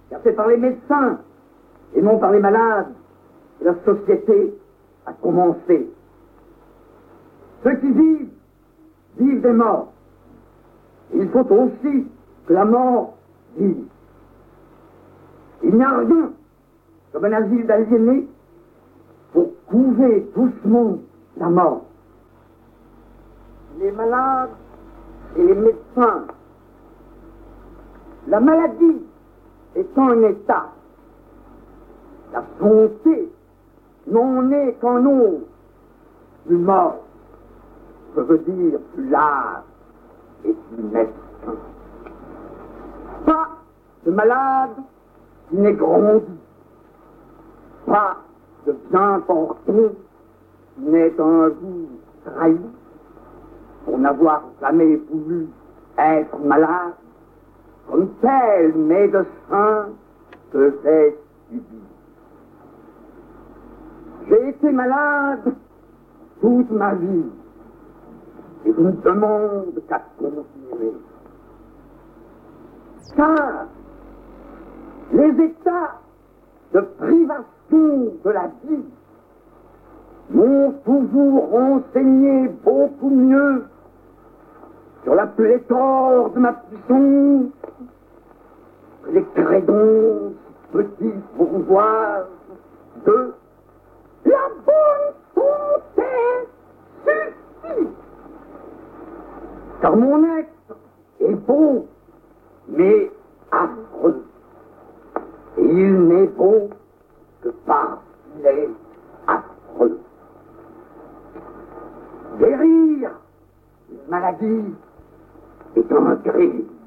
car c'est par les médecins et non par les malades que la société a commencé. Ceux qui vivent, vivent des morts. Il faut aussi que la mort vive. Il n'y a rien comme un asile d'aliénés pour couver doucement la mort. Les malades et les médecins, la maladie étant un état, la santé n'en est qu'un autre, plus mort, je veux dire plus large et plus mesquin. Pas de malade qui n'est grandi, pas de bien porté qui n'est un jour trahi pour n'avoir jamais voulu être malade, comme tel médecin que j'ai subi. J'ai été malade toute ma vie et je ne demande qu'à continuer. Car les états de privation de la vie m'ont toujours renseigné beaucoup mieux sur la pléthore de ma puissance que les crédences petites bourgeoises de la bonne santé suffit. Car mon être est beau, mais affreux. Et il n'est beau que parce qu'il est affreux. Guérir une maladie est un crime.